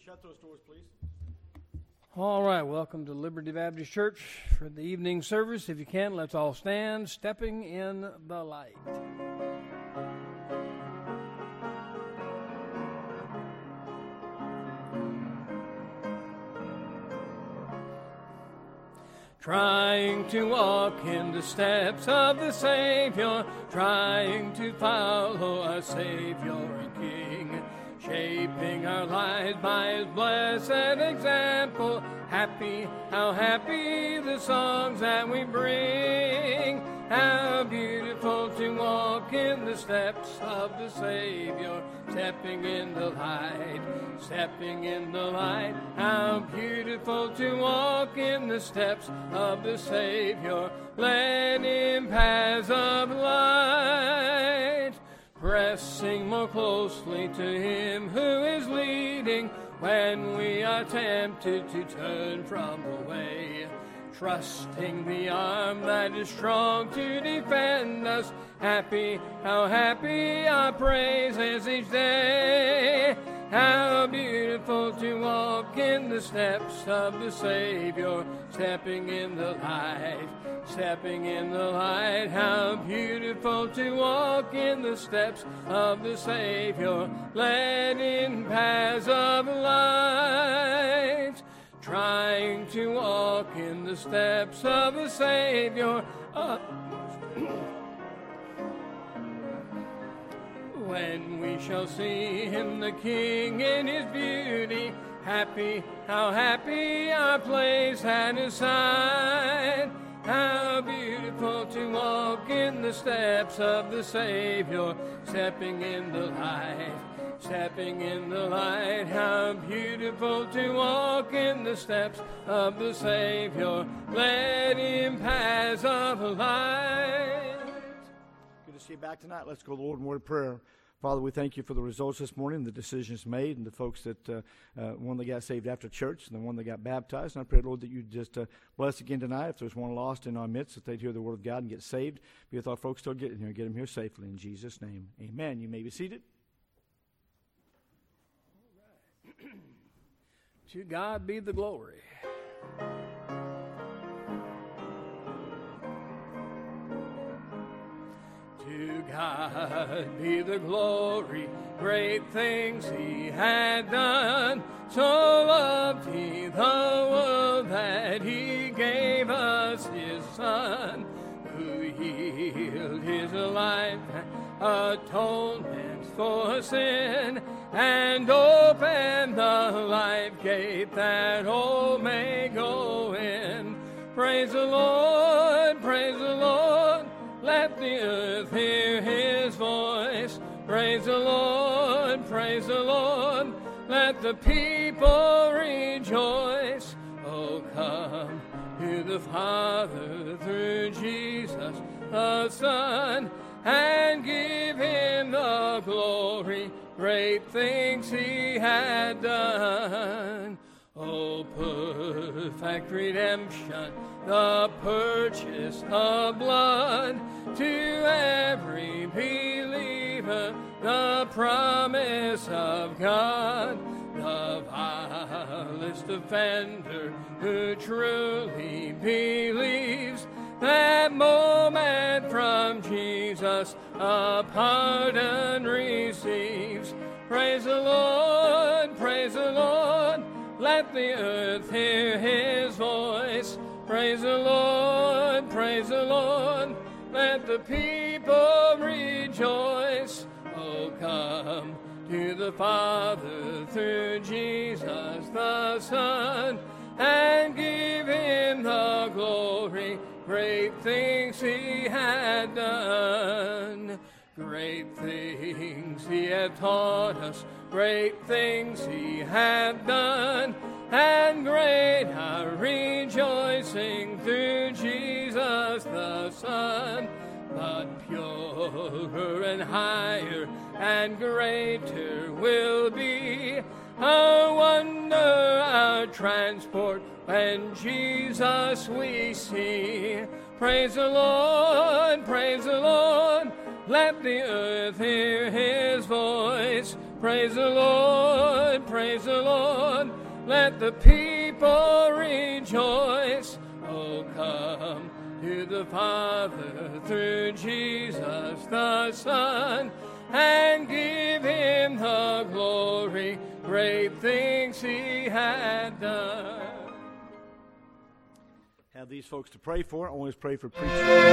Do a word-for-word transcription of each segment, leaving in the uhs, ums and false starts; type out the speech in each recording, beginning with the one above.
shut those doors, please. All right, welcome to Liberty Baptist Church for the evening service. If you can, let's all stand, stepping in the light. Trying to walk in the steps of the Savior, trying to follow our Savior and King, shaping our lives by His blessed example. Happy, how happy the songs that we bring. How beautiful to walk in the steps of the Savior, stepping in the light, stepping in the light. How beautiful to walk in the steps of the Savior, led in paths of light. Pressing more closely to Him who is leading when we are tempted to turn from the way. Trusting the arm that is strong to defend us. Happy, how happy our praises each day. How beautiful to walk in the steps of the Savior, stepping in the light, stepping in the light. How beautiful to walk in the steps of the Savior, led in paths of light. Trying to walk in the steps of the Savior. Uh, when we shall see Him, the King, in His beauty, happy, how happy our place at His side. How beautiful to walk in the steps of the Savior, stepping in the light, stepping in the light. How beautiful to walk in the steps of the Savior, led in paths of light. Good to see you back tonight. Let's go to the Lord in word of prayer. Father, we thank you for the results this morning, the decisions made, and the folks that, uh, uh, one that got saved after church and the one that got baptized. And I pray, Lord, that you just uh, bless again tonight. If there's one lost in our midst, that they'd hear the word of God and get saved. Be with our folks still getting here, get them here safely. In Jesus' name, amen. You may be seated. To God be the glory. To God be the glory, great things He had done. So loved He the world that He gave us His Son, who healed His life, atonement for sin, and opened the life gate that all may go in. Praise the Lord, praise the Lord. Let the earth hear His voice. Praise the Lord, praise the Lord. Let the people rejoice. Oh, come to the Father through Jesus the Son, and give Him the glory. Great things He had done. Oh, perfect redemption, the purchase of blood, to every believer, the promise of God. The vilest offender who truly believes, that moment from Jesus a pardon receives. Praise the Lord, praise the Lord. Let the earth hear His voice. Praise the Lord, praise the Lord. Let the people rejoice. Oh, come to the Father through Jesus the Son, and give Him the glory. Great things He had done. Great things He had taught us. Great things He had done. And great our rejoicing through Jesus the Son. But purer and higher and greater will be our wonder, our transport, when Jesus we see. Praise the Lord, praise the Lord. Let the earth hear His voice. Praise the Lord, praise the Lord. Let the people rejoice. Oh, come to the Father through Jesus the Son, and give him the glory, great things he had done. Have these folks to pray for. I always pray for preachers.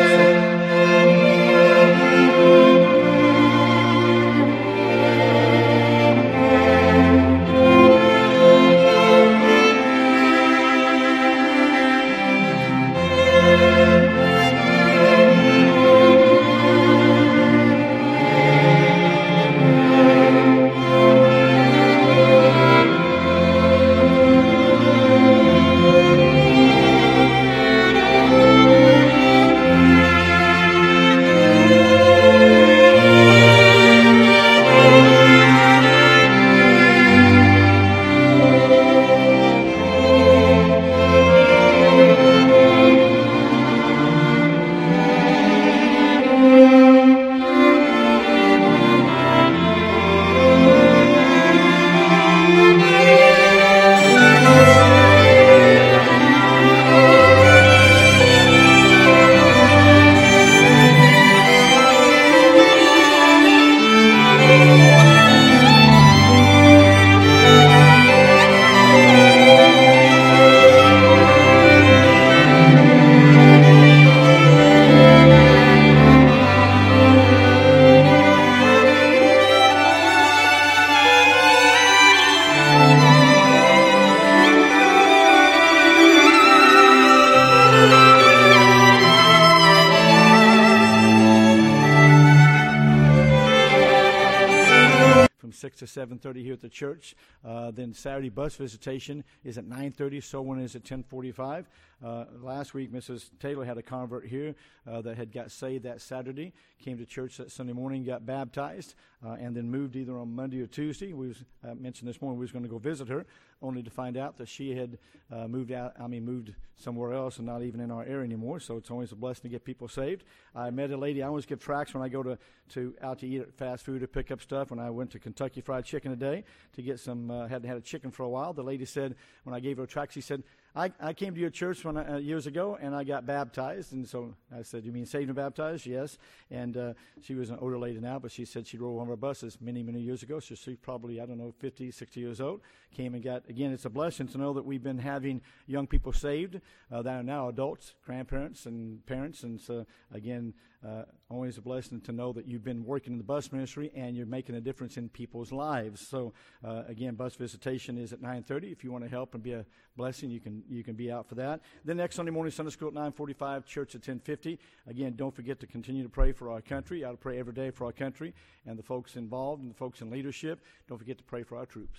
six to seven thirty here at the church. Uh, then Saturday bus visitation is at nine thirty. So one is at ten forty-five. Uh, last week, Missus Taylor had a convert here uh, that had got saved that Saturday, came to church that Sunday morning, got baptized, uh, and then moved either on Monday or Tuesday. We was, uh, mentioned this morning we was going to go visit her, only to find out that she had uh, moved out, I mean, moved somewhere else and not even in our area anymore. So it's always a blessing to get people saved. I met a lady. I always give tracts when I go to, to out to eat at fast food to pick up stuff. When I went to Kentucky Fried Chicken today to get some, uh, hadn't had a chicken for a while, the lady said, when I gave her a tract, she said, I, I came to your church when I, uh, years ago, and I got baptized. And so I said, you mean saved and baptized? Yes. And uh, she was an older lady now, but she said she rode one of our buses many, many years ago. So she's probably, I don't know, fifty, sixty years old. Came and got, again, it's a blessing to know that we've been having young people saved uh, that are now adults, grandparents, and parents. And so, again, uh, always a blessing to know that you've been working in the bus ministry and you're making a difference in people's lives. So, uh, again, bus visitation is at nine thirty. If you want to help and be a blessing, you can you can be out for that. Then next Sunday morning, Sunday school at nine forty-five, church at ten fifty. Again, don't forget to continue to pray for our country. You ought to pray every day for our country and the folks involved and the folks in leadership. Don't forget to pray for our troops.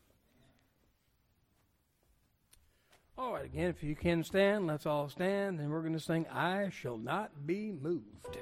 All right, again, if you can stand, let's all stand, and we're going to sing, I Shall Not Be Moved.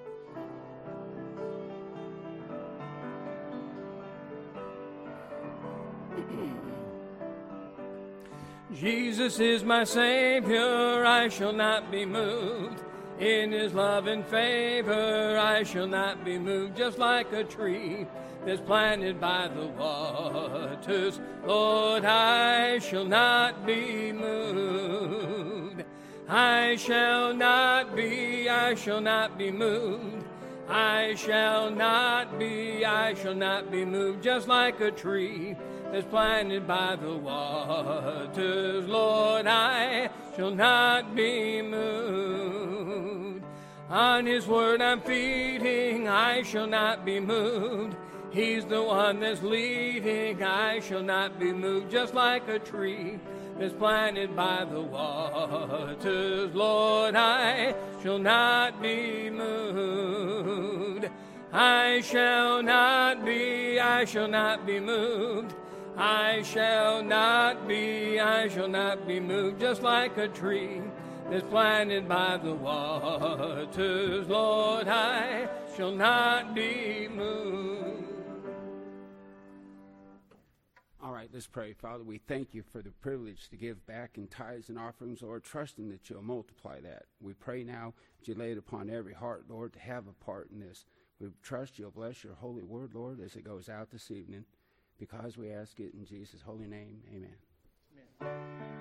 Jesus is my Savior, I shall not be moved. In his love and favor, I shall not be moved. Just like a tree that's planted by the waters, Lord, I shall not be moved. I shall not be, I shall not be moved. I shall not be, I shall not be moved. Just like a tree that's planted by the waters, Lord, I shall not be moved. On his word I'm feeding, I shall not be moved. He's the one that's leading, I shall not be moved. Just like a tree that's planted by the waters, Lord, I shall not be moved. I shall not be, I shall not be moved. I shall not be, I shall not be moved. Just like a tree that's planted by the waters, Lord, I shall not be moved. All right, let's pray. Father, we thank you for the privilege to give back in tithes and offerings, Lord, trusting that you'll multiply that. We pray now that you lay it upon every heart, Lord, to have a part in this. We trust you'll bless your holy word, Lord, as it goes out this evening. because we ask it in Jesus' holy name. Amen. Amen.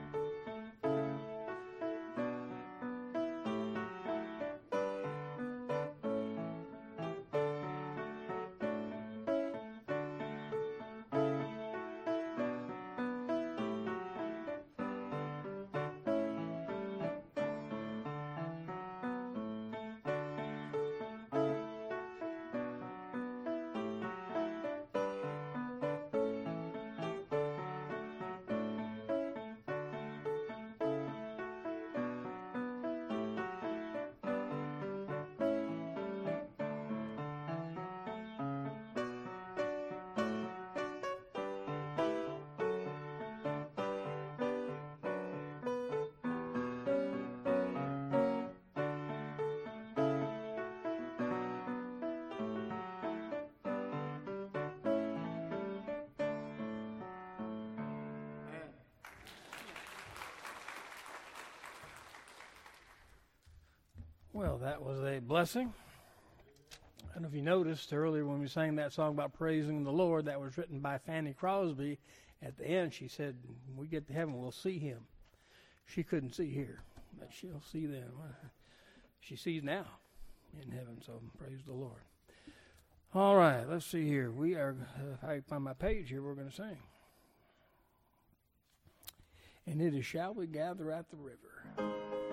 Well, that was a blessing. I don't know if you noticed earlier when we sang that song about praising the Lord, that was written by Fanny Crosby. At the end, she said, when we get to heaven, we'll see him. She couldn't see here, but she'll see them. She sees now in heaven, so praise the Lord. All right, let's see here. We are, uh, if I find my page here, we're going to sing. And it is, Shall We Gather at the River?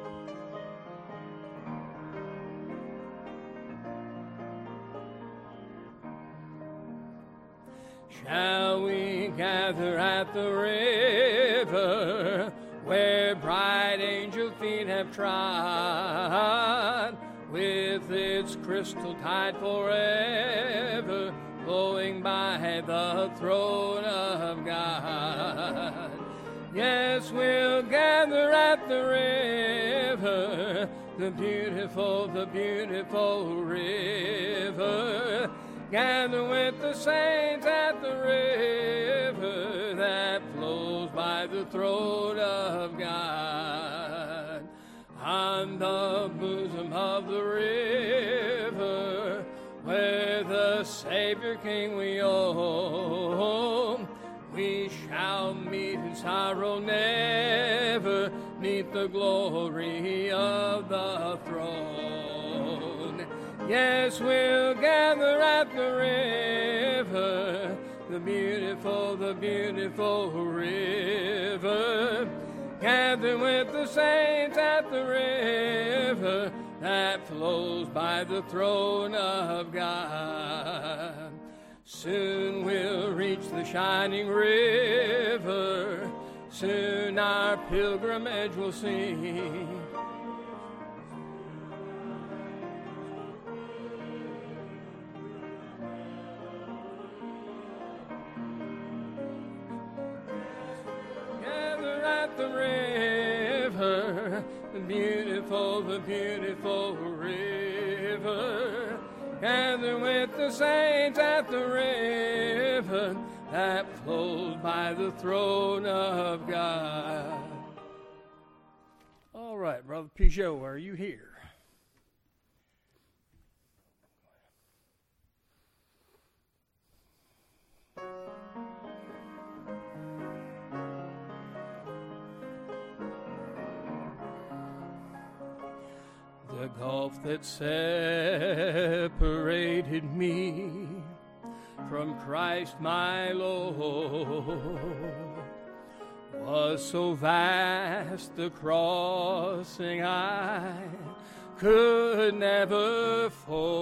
Shall we gather at the river, where bright angel feet have trod, with its crystal tide forever flowing by the throne of God? Yes, we'll gather at the river, the beautiful, the beautiful river. Gather with the saints at the river that flows by the throne of God. On the bosom of the river, where the Savior King we own, we shall meet in sorrow never, neath the glory of the throne. Yes, we'll gather at the river, the beautiful, the beautiful river. Gather with the saints at the river that flows by the throne of God. Soon we'll reach the shining river, soon our pilgrimage will see. The river, the beautiful, the beautiful river. Gather with the saints at the river that flows by the throne of God. All right, Brother Peugeot, are you here? The gulf that separated me from Christ my Lord was so vast, the crossing I could never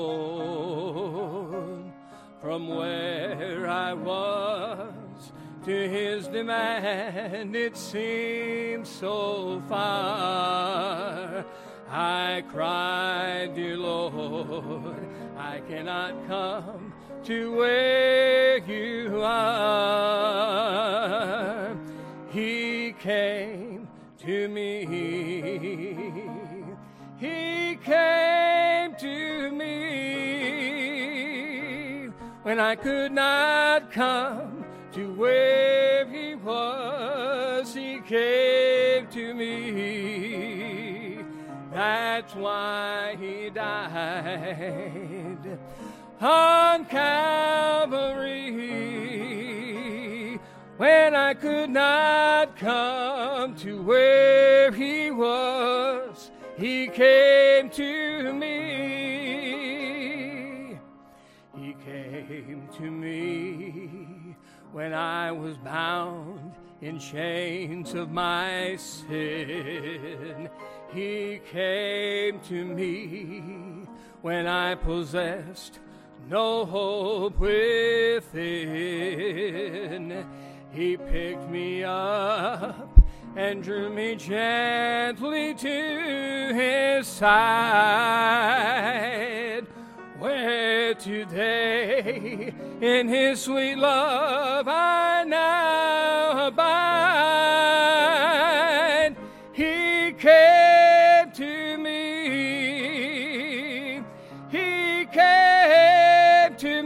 ford. From where I was to his demand, it seemed so far. I cried, dear Lord, I cannot come to where you are. He came to me. He came to me when I could not come to where he was. He came to me. That's why he died on Calvary. could not come to where he was, he came to me. He came to me when I was bound in chains of my sin. He came to me when I possessed no hope within. He picked me up and drew me gently to his side, where today in his sweet love I now abide. He came to me, he came to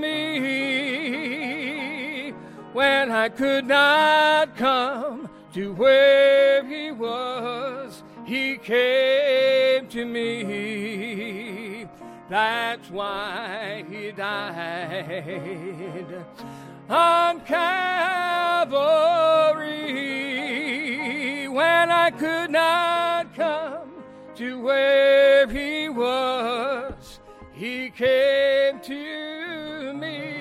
me when I could not come to where he was. He came to me. That's why he died on Calvary, when I could not come to where he was. He came to me.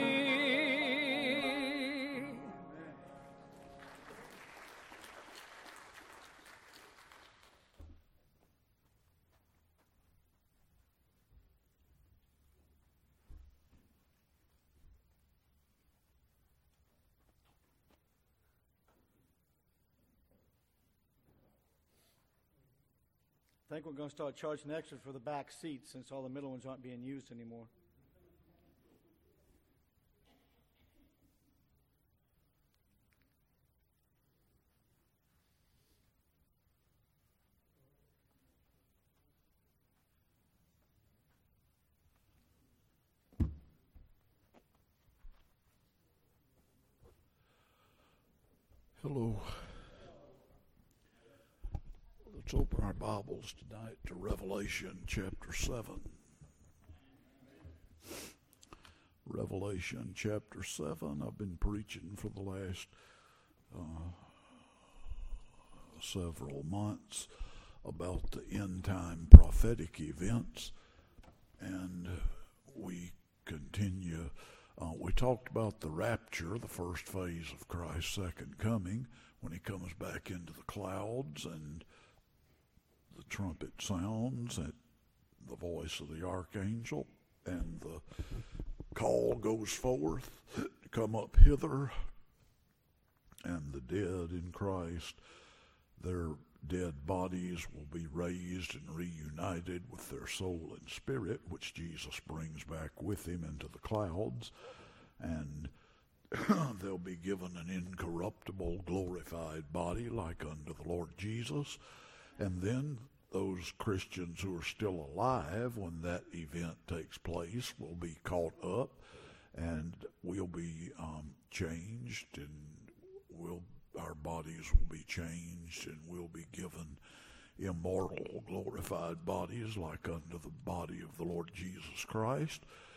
I think we're going to start charging extra for the back seats since all the middle ones aren't being used anymore. Hello. Let's open our Bibles tonight to Revelation chapter seven. Revelation chapter seven. I've been preaching for the last uh, several months about the end time prophetic events, and we continue. Uh, we talked about the rapture, the first phase of Christ's second coming, when he comes back into the clouds and the trumpet sounds and the voice of the archangel, and the call goes forth to come up hither, and the dead in Christ, their dead bodies will be raised and reunited with their soul and spirit, which Jesus brings back with him into the clouds, and they'll be given an incorruptible, glorified body like unto the Lord Jesus. And then those Christians who are still alive when that event takes place will be caught up, and we'll be um, changed, and we'll, our bodies will be changed, and we'll be given immortal, glorified bodies like unto the body of the Lord Jesus Christ.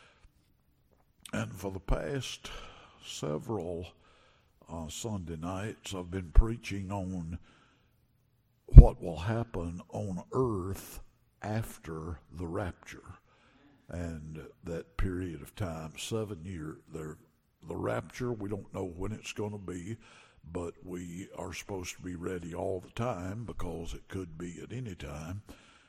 And for the past several uh, Sunday nights, I've been preaching on what will happen on earth after the rapture, and that period of time, seven years. There, the rapture, we don't know when it's going to be, but we are supposed to be ready all the time because it could be at any time.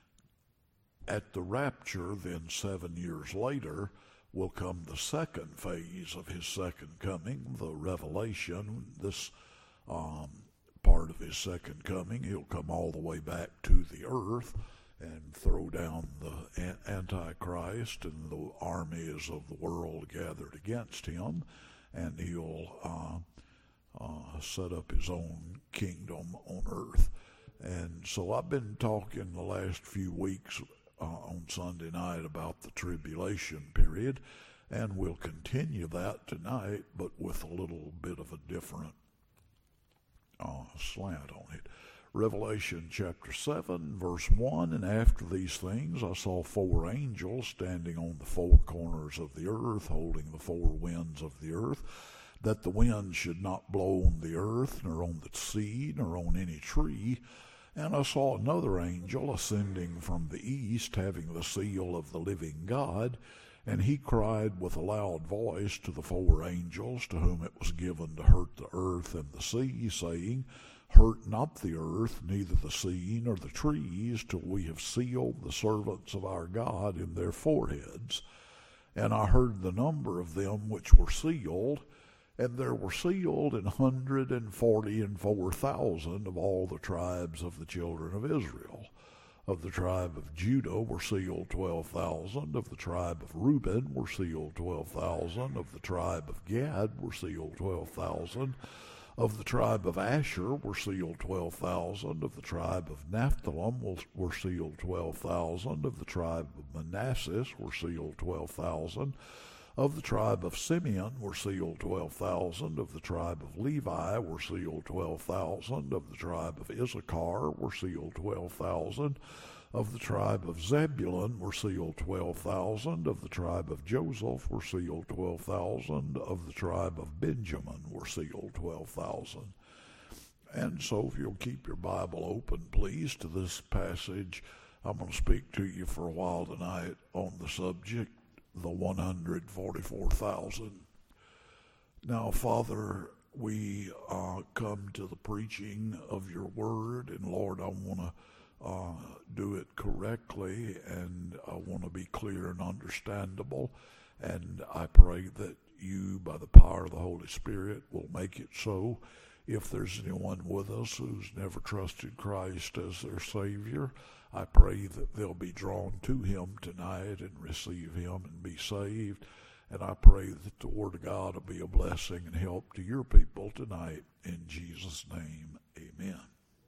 At the rapture, then seven years later, will come the second phase of his second coming, the revelation. This um, part of his second coming, he'll come all the way back to the earth and throw down the Antichrist and the armies of the world gathered against him, and he'll uh, uh, set up his own kingdom on earth. And so I've been talking the last few weeks uh, on Sunday night about the tribulation period, and we'll continue that tonight, but with a little bit of a different uh, slant on it. Revelation chapter seven, verse one, and after these things I saw four angels standing on the four corners of the earth, holding the four winds of the earth, that the wind should not blow on the earth, nor on the sea, nor on any tree. And I saw another angel ascending from the east, having the seal of the living God. And he cried with a loud voice to the four angels to whom it was given to hurt the earth and the sea, saying, Hurt not the earth, neither the sea, nor the trees, till we have sealed the servants of our God in their foreheads. And I heard the number of them which were sealed, and there were sealed an hundred and forty and four thousand of all the tribes of the children of Israel. Of the tribe of Judah were sealed twelve thousand. Of the tribe of Reuben were sealed twelve thousand. Of the tribe of Gad were sealed twelve thousand. Of the tribe of Asher were sealed twelve thousand. Of the tribe of Naphtali were sealed twelve thousand. Of the tribe of Manasseh were sealed twelve thousand. Of the tribe of Simeon were sealed twelve thousand. Of the tribe of Levi were sealed twelve thousand. Of the tribe of Issachar were sealed twelve thousand. Of the tribe of Zebulun were sealed twelve thousand. Of the tribe of Joseph were sealed twelve thousand. Of the tribe of Benjamin were sealed twelve thousand. And so if you'll keep your Bible open, please, to this passage, I'm going to speak to you for a while tonight on the subject, the one hundred forty-four thousand. Now, Father, we uh, come to the preaching of your word, and Lord, I want to uh, do it correctly, and I want to be clear and understandable, and I pray that you, by the power of the Holy Spirit, will make it so. If there's anyone with us who's never trusted Christ as their Savior, I pray that they'll be drawn to him tonight and receive him and be saved. And I pray that the Word of God will be a blessing and help to your people tonight. In Jesus' name, amen.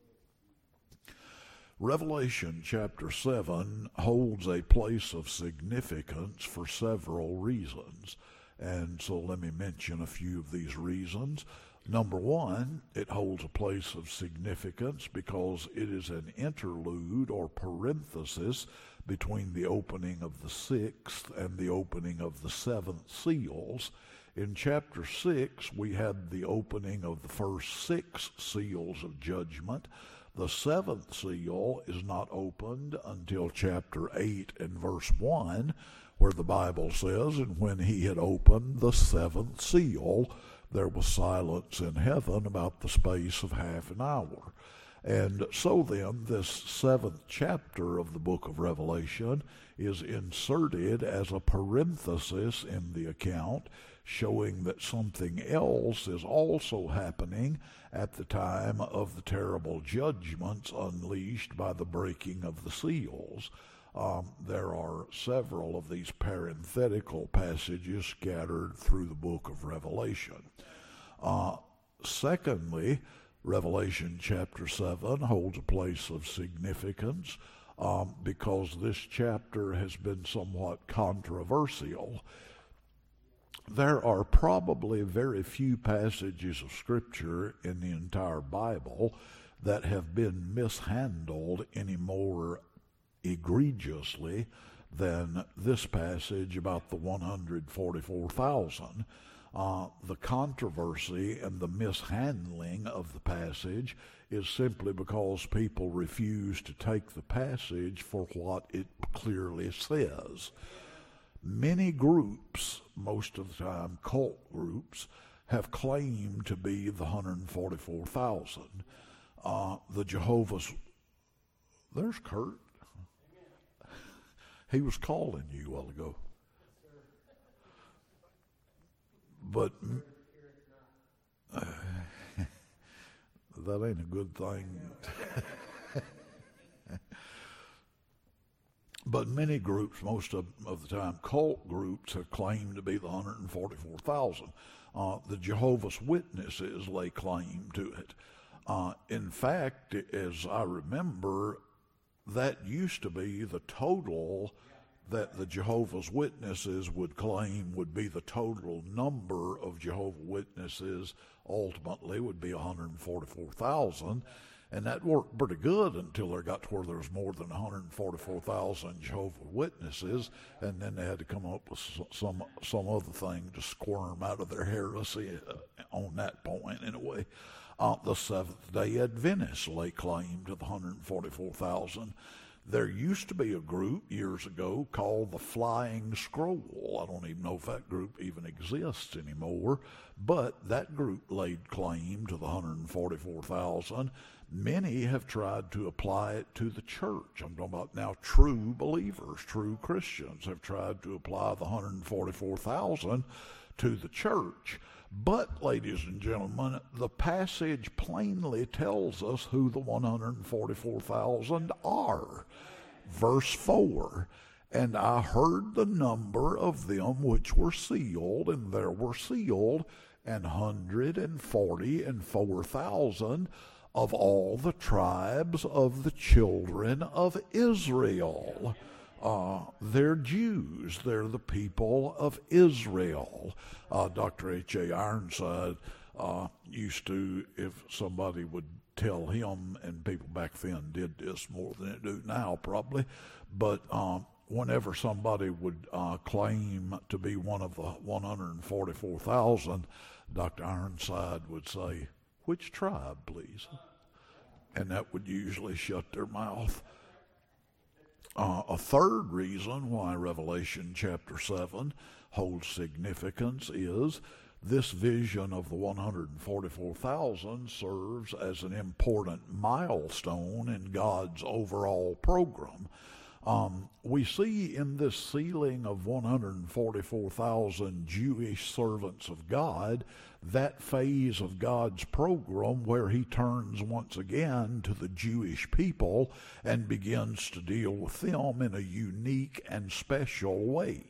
Revelation chapter seven holds a place of significance for several reasons. And so let me mention a few of these reasons. Number one, it holds a place of significance because it is an interlude or parenthesis between the opening of the sixth and the opening of the seventh seals. In chapter six, we had the opening of the first six seals of judgment. The seventh seal is not opened until chapter eight and verse one, where the Bible says, "And when he had opened the seventh seal, there was silence in heaven about the space of half an hour." And so then, this seventh chapter of the book of Revelation is inserted as a parenthesis in the account, showing that something else is also happening at the time of the terrible judgments unleashed by the breaking of the seals. Um, there are several of these parenthetical passages scattered through the book of Revelation. Uh, secondly, Revelation chapter seven holds a place of significance um, because this chapter has been somewhat controversial. There are probably very few passages of Scripture in the entire Bible that have been mishandled any more egregiously than this passage about the one hundred forty-four thousand. Uh, the controversy and the mishandling of the passage is simply because people refuse to take the passage for what it clearly says. Many groups, most of the time cult groups, have claimed to be the one hundred forty-four thousand. Uh, the Jehovah's... There's Kurt. He was calling you a while ago. But uh, that ain't a good thing. But many groups, most of, of the time, cult groups have claimed to be the one hundred forty-four thousand. Uh, the Jehovah's Witnesses lay claim to it. Uh, in fact, as I remember, that used to be the total that the Jehovah's Witnesses would claim would be the total number of Jehovah's Witnesses ultimately would be one hundred forty-four thousand. And that worked pretty good until they got to where there was more than one hundred forty-four thousand Jehovah's Witnesses, and then they had to come up with some some other thing to squirm out of their heresy uh, on that point anyway. Uh, the Seventh-day Adventists lay claim to the one hundred forty-four thousand. There used to be a group years ago called the Flying Scroll. I don't even know if that group even exists anymore, but that group laid claim to the one hundred forty-four thousand. Many have tried to apply it to the church. I'm talking about now true believers, true Christians have tried to apply the one hundred forty-four thousand to the church. But, ladies and gentlemen, the passage plainly tells us who the one hundred forty-four thousand are. Verse four, and I heard the number of them which were sealed, and there were sealed an hundred and forty and four thousand of all the tribes of the children of Israel. Uh, they're Jews. They're the people of Israel. Uh, Doctor H A Ironside uh, used to, if somebody would tell him, and people back then did this more than they do now probably, but um, whenever somebody would uh, claim to be one of the one hundred forty-four thousand, Doctor Ironside would say, "Which tribe, please?" And that would usually shut their mouth. Uh, a third reason why Revelation chapter seven holds significance is this vision of the one hundred forty-four thousand serves as an important milestone in God's overall program. Um, we see in this sealing of one hundred forty-four thousand Jewish servants of God that phase of God's program where he turns once again to the Jewish people and begins to deal with them in a unique and special way.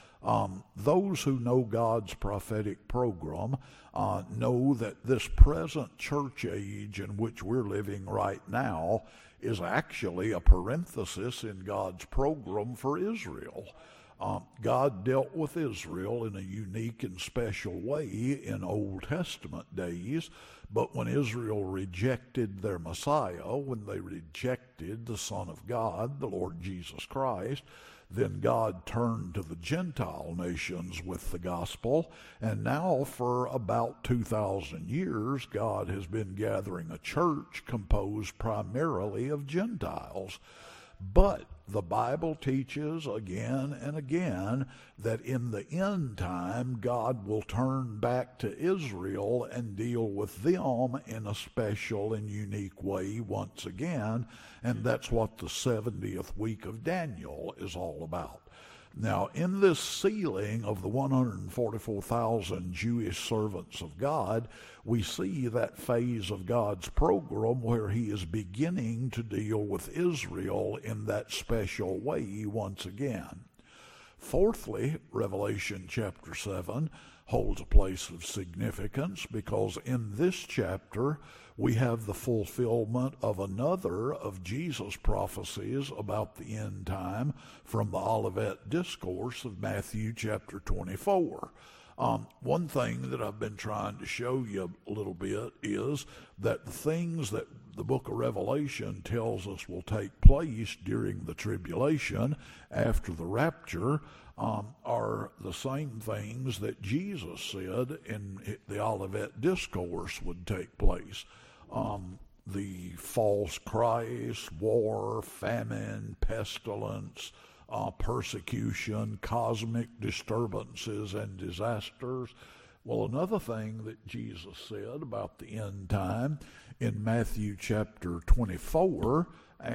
Um, those who know God's prophetic program uh, know that this present church age in which we're living right now is actually a parenthesis in God's program for Israel. Um, God dealt with Israel in a unique and special way in Old Testament days, but when Israel rejected their Messiah, when they rejected the Son of God, the Lord Jesus Christ, then God turned to the Gentile nations with the gospel, and now for about two thousand years, God has been gathering a church composed primarily of Gentiles. But the Bible teaches again and again that in the end time, God will turn back to Israel and deal with them in a special and unique way once again, and that's what the seventieth week of Daniel is all about. Now, in this sealing of the one hundred forty-four thousand Jewish servants of God, we see that phase of God's program where he is beginning to deal with Israel in that special way once again. Fourthly, Revelation chapter seven holds a place of significance because in this chapter we have the fulfillment of another of Jesus' prophecies about the end time from the Olivet Discourse of Matthew chapter twenty-four. Um, one thing that I've been trying to show you a little bit is that the things that the book of Revelation tells us will take place during the tribulation after the rapture um, are the same things that Jesus said in the Olivet Discourse would take place. Um, the false Christ, war, famine, pestilence, uh, persecution, cosmic disturbances and disasters. Well, another thing that Jesus said about the end time in Matthew chapter twenty-four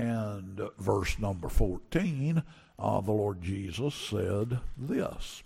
and verse number fourteen, uh, the Lord Jesus said this.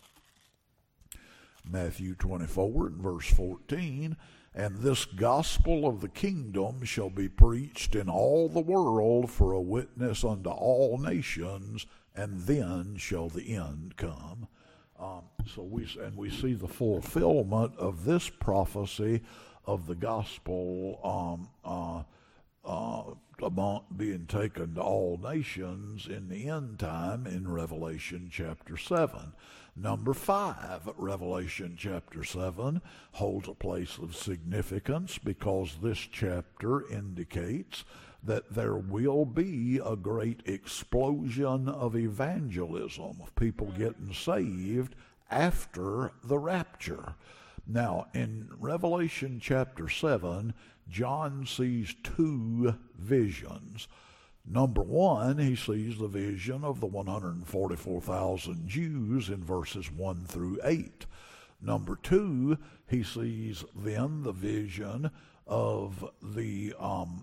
Matthew twenty-four and verse fourteen, and this gospel of the kingdom shall be preached in all the world for a witness unto all nations, and then shall the end come. Um, so we and we see the fulfillment of this prophecy of the gospel um, uh, uh, among, being taken to all nations in the end time in Revelation chapter seven. Number five, Revelation chapter seven holds a place of significance because this chapter indicates that there will be a great explosion of evangelism, of people getting saved after the rapture. Now, in Revelation chapter seven, John sees two visions. Number one, he sees the vision of the one hundred forty-four thousand Jews in verses one through eight. Number two, he sees then the vision of the um,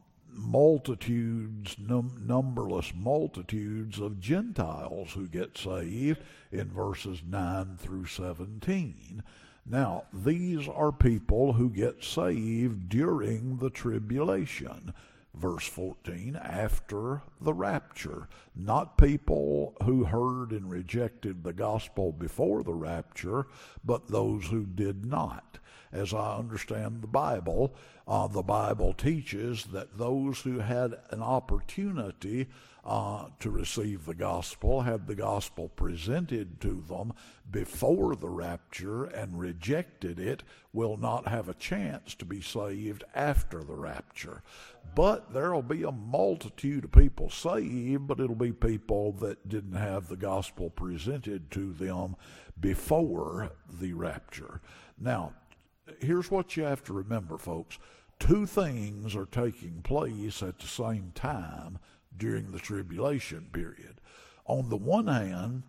multitudes, num- numberless multitudes of Gentiles who get saved in verses nine through seventeen. Now, these are people who get saved during the tribulation. Verse fourteen, after the rapture. Not people who heard and rejected the gospel before the rapture, but those who did not. As I understand the Bible, uh, the Bible teaches that those who had an opportunity uh, to receive the gospel, had the gospel presented to them before the rapture and rejected it, will not have a chance to be saved after the rapture. But there will be a multitude of people saved, but it'll be people that didn't have the gospel presented to them before the rapture. Now, here's what you have to remember, folks. Two things are taking place at the same time during the tribulation period. On the one hand,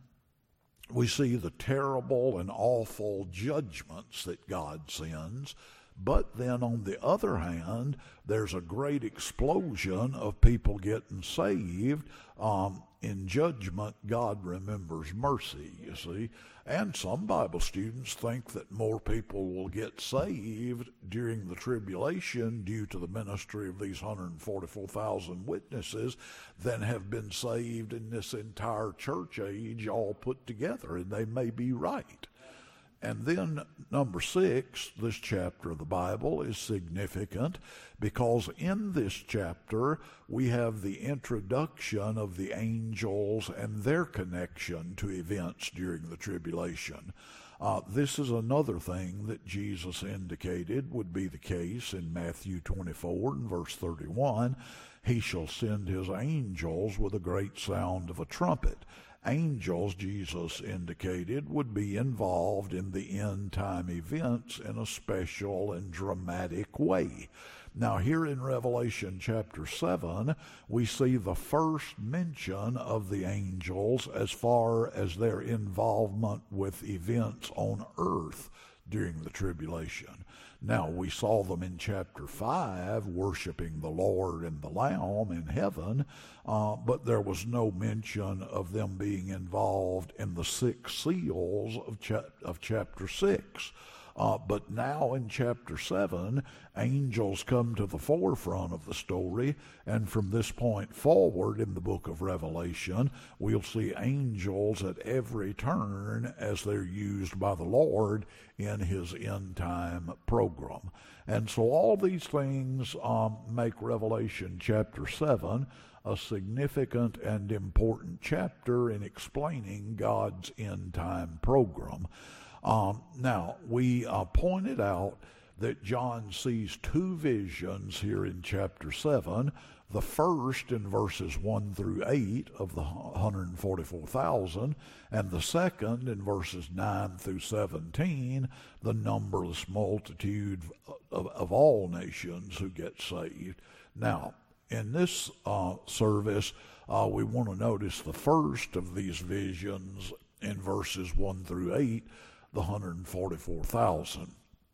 we see the terrible and awful judgments that God sends, but then on the other hand, there's a great explosion of people getting saved. Um, in judgment, God remembers mercy, you see. And some Bible students think that more people will get saved during the tribulation due to the ministry of these one hundred forty-four thousand witnesses than have been saved in this entire church age all put together, and they may be right. And then number six, this chapter of the Bible is significant because in this chapter we have the introduction of the angels and their connection to events during the tribulation. Uh, this is another thing that Jesus indicated would be the case in Matthew twenty-four and verse thirty-one. He shall send his angels with a great sound of a trumpet. Angels, Jesus indicated, would be involved in the end-time events in a special and dramatic way. Now, here in Revelation chapter seven, we see the first mention of the angels as far as their involvement with events on earth during the tribulation. Now, we saw them in chapter five worshiping the Lord and the Lamb in heaven, uh, but there was no mention of them being involved in the six seals of, cha- of chapter six. Uh, but now in chapter seven, angels come to the forefront of the story, and from this point forward in the book of Revelation, we'll see angels at every turn as they're used by the Lord in his end-time program. And so all these things um, make Revelation chapter seven a significant and important chapter in explaining God's end-time program. Um, now, we uh, pointed out that John sees two visions here in chapter seven. The first in verses one through eight of the one hundred forty-four thousand, and the second in verses nine through seventeen, the numberless multitude of, of all nations who get saved. Now, in this uh, service, uh, we want to notice the first of these visions in verses one through eight, the one hundred forty-four thousand.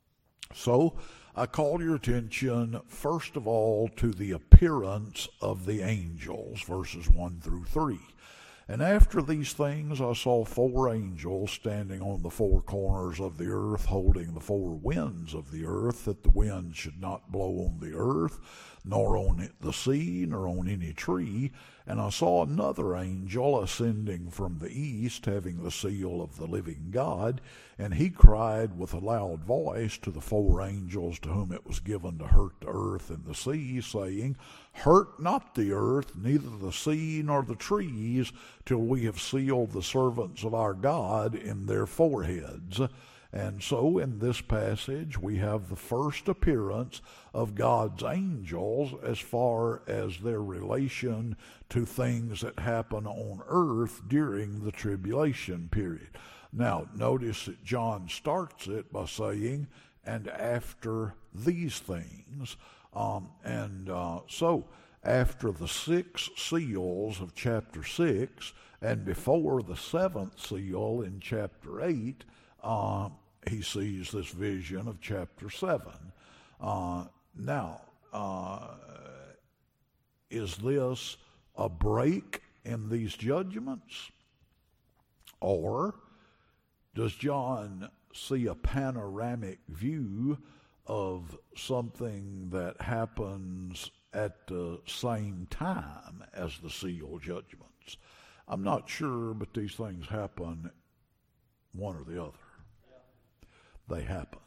So I call your attention first of all to the appearance of the angels, verses one through three. And after these things I saw four angels standing on the four corners of the earth, holding the four winds of the earth, that the wind should not blow on the earth, nor on the sea, nor on any tree. And I saw another angel ascending from the east, having the seal of the living God, and he cried with a loud voice to the four angels to whom it was given to hurt the earth and the sea, saying, Hurt not the earth, neither the sea nor the trees, till we have sealed the servants of our God in their foreheads. And so in this passage we have the first appearance of God's angels as far as their relation to things that happen on earth during the tribulation period. Now notice that John starts it by saying, and after these things. Um, and uh, so after the six seals of chapter six and before the seventh seal in chapter eight, uh, he sees this vision of chapter seven. Uh, now, uh, is this a break in these judgments? Or does John see a panoramic view of something that happens at the same time as the seal judgments? I'm not sure, but these things happen one or the other. They happen.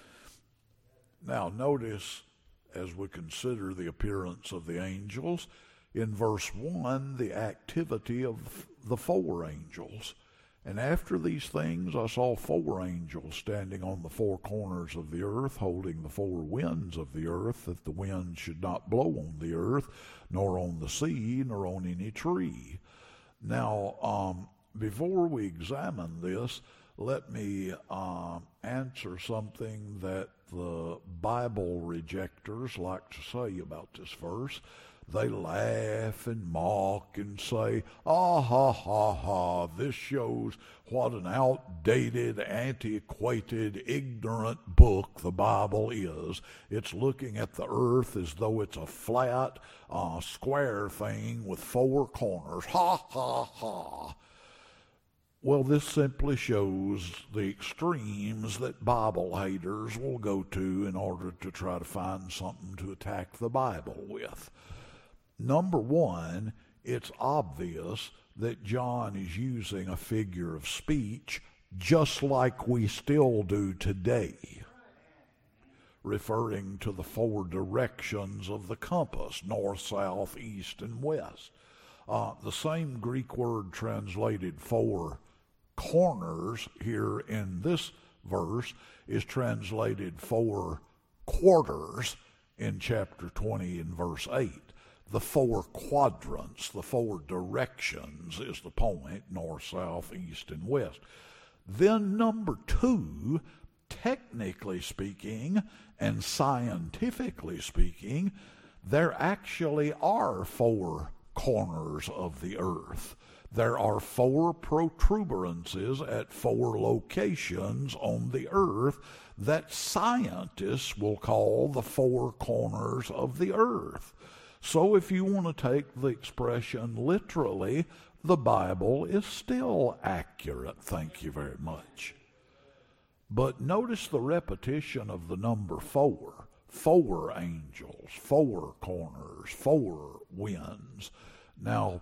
Now notice, as we consider the appearance of the angels, in verse one, the activity of the four angels. And after these things I saw four angels standing on the four corners of the earth, holding the four winds of the earth, that the wind should not blow on the earth, nor on the sea, nor on any tree. Now, um, before we examine this, let me uh, answer something that the Bible rejectors like to say about this verse. They laugh and mock and say, ah, ha, ha, ha, this shows what an outdated, antiquated, ignorant book the Bible is. It's looking at the earth as though it's a flat, uh, square thing with four corners. Ha, ha, ha. Well, this simply shows the extremes that Bible haters will go to in order to try to find something to attack the Bible with. Number one, it's obvious that John is using a figure of speech just like we still do today, referring to the four directions of the compass, north, south, east, and west. Uh, the same Greek word translated four corners here in this verse is translated four quarters in chapter twenty in verse eight. The four quadrants, the four directions is the point, north, south, east, and west. Then number two, technically speaking and scientifically speaking, there actually are four corners of the earth. There are four protuberances at four locations on the earth that scientists will call the four corners of the earth. So if you want to take the expression literally, the Bible is still accurate. Thank you very much. But notice the repetition of the number four. Four angels, four corners, four winds. Now,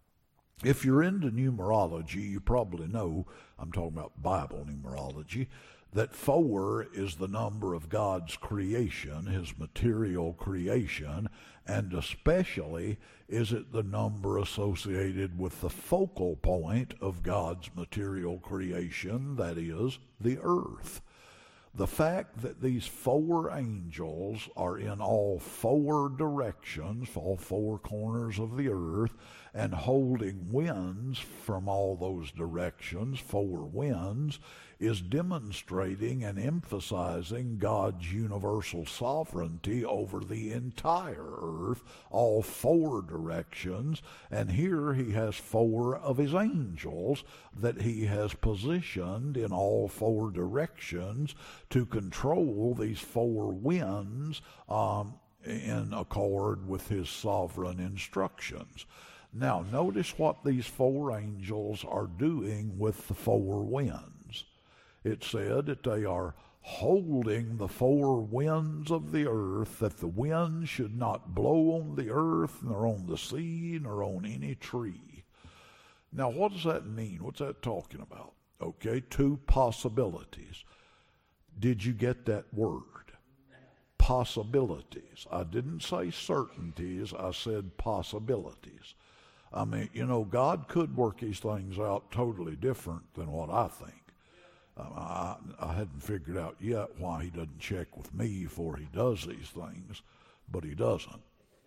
if you're into numerology, you probably know, I'm talking about Bible numerology, that four is the number of God's creation, his material creation, and especially is it the number associated with the focal point of God's material creation, that is, the earth. The fact that these four angels are in all four directions, all four corners of the earth, and holding winds from all those directions, four winds, is demonstrating and emphasizing God's universal sovereignty over the entire earth, all four directions, and here he has four of his angels that he has positioned in all four directions to control these four winds um, in accord with his sovereign instructions. Now, notice what these four angels are doing with the four winds. It said that they are holding the four winds of the earth, that the wind should not blow on the earth, nor on the sea, nor on any tree. Now, what does that mean? What's that talking about? Okay, two possibilities. Did you get that word? possibilities. I didn't say certainties, I said possibilities. I mean, you know, God could work these things out totally different than what I think. Um, I, I hadn't figured out yet why he doesn't check with me before he does these things, but he doesn't.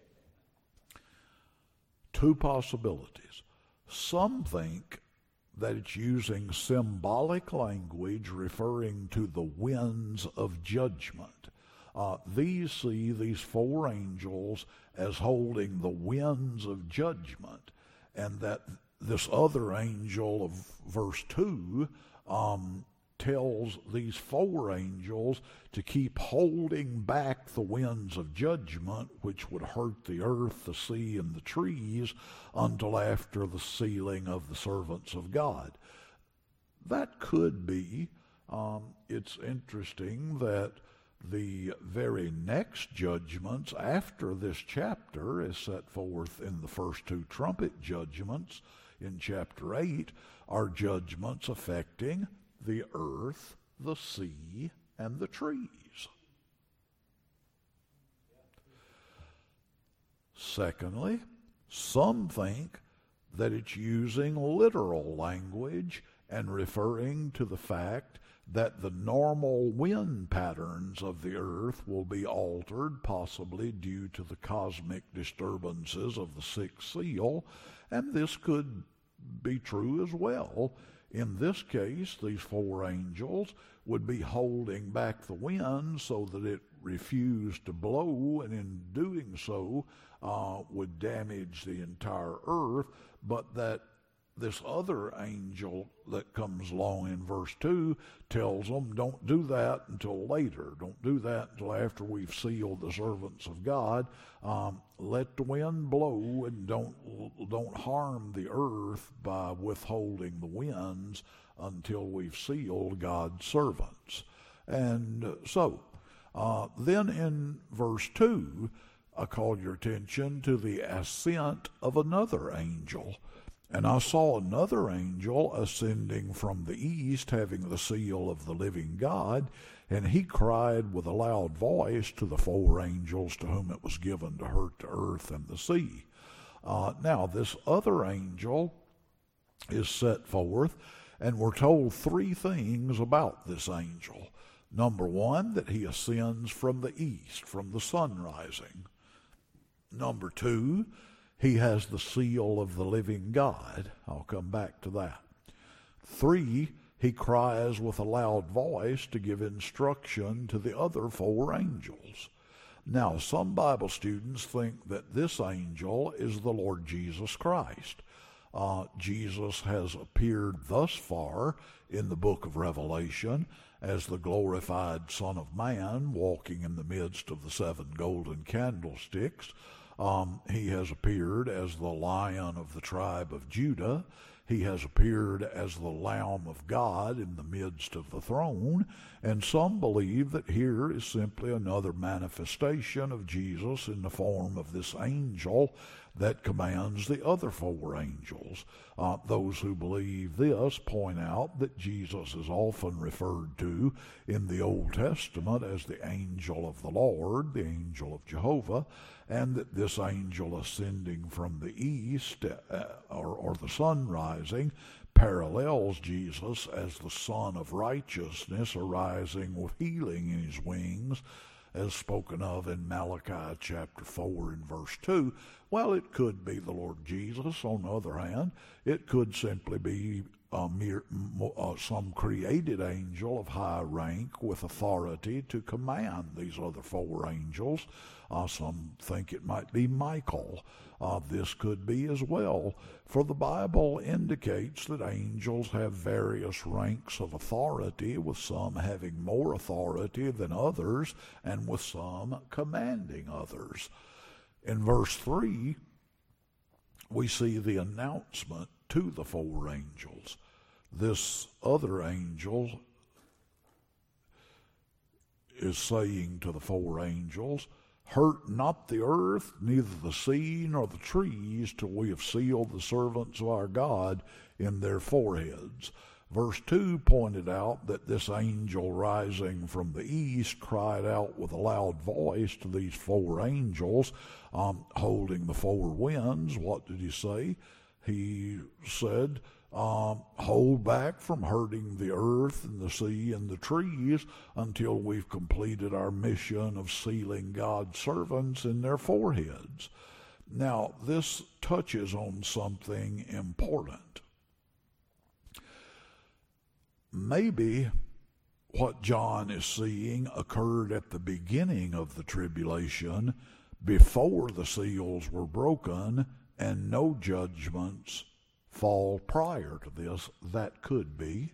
Two possibilities. Some think that it's using symbolic language referring to the winds of judgment. Uh, these see these four angels as holding the winds of judgment, and that this other angel of verse two um, tells these four angels to keep holding back the winds of judgment, which would hurt the earth, the sea, and the trees, until after the sealing of the servants of God. That could be. Um, it's interesting that the very next judgments after this chapter is set forth in the first two trumpet judgments in chapter eight are judgments affecting the earth, the sea, and the trees. Secondly, some think that it's using literal language and referring to the fact that the normal wind patterns of the earth will be altered, possibly due to the cosmic disturbances of the sixth seal, and this could be true as well. In this case, these four angels would be holding back the wind so that it refused to blow, and in doing so uh, would damage the entire earth, but that this other angel that comes along in verse two tells them, don't do that until later. Don't do that until after we've sealed the servants of God. Um, let the wind blow, and don't don't harm the earth by withholding the winds until we've sealed God's servants. And so, uh, then in verse two, I call your attention to the ascent of another angel. And I saw another angel ascending from the east, having the seal of the living God, and he cried with a loud voice to the four angels to whom it was given to hurt the earth and the sea. Uh, now, this other angel is set forth, and we're told three things about this angel. Number one, that he ascends from the east, from the sun rising. Number two, he has the seal of the living God. I'll come back to that. Three, he cries with a loud voice to give instruction to the other four angels. Now, some Bible students think that this angel is the Lord Jesus Christ. Uh, Jesus has appeared thus far in the book of Revelation as the glorified Son of Man walking in the midst of the seven golden candlesticks. Um, he has appeared as the Lion of the tribe of Judah. He has appeared as the Lamb of God in the midst of the throne. And some believe that here is simply another manifestation of Jesus in the form of this angel that commands the other four angels. Uh, those who believe this point out that Jesus is often referred to in the Old Testament as the angel of the Lord, the angel of Jehovah, and that this angel ascending from the east, uh, or, or the sun rising, parallels Jesus as the Son of Righteousness arising with healing in his wings, as spoken of in Malachi chapter four and verse two. Well, it could be the Lord Jesus. On the other hand, it could simply be a mere, uh, some created angel of high rank with authority to command these other four angels. Uh, some think it might be Michael. Uh, this could be as well, for the Bible indicates that angels have various ranks of authority, with some having more authority than others, and with some commanding others. In verse three, we see the announcement to the four angels. This other angel is saying to the four angels, "Hurt not the earth, neither the sea nor the trees, till we have sealed the servants of our God in their foreheads." Verse two pointed out that this angel rising from the east cried out with a loud voice to these four angels um, holding the four winds. What did he say? He said, um, hold back from hurting the earth and the sea and the trees until we've completed our mission of sealing God's servants in their foreheads. Now, this touches on something important. Maybe what John is seeing occurred at the beginning of the tribulation, before the seals were broken, and no judgments fall prior to this. That could be.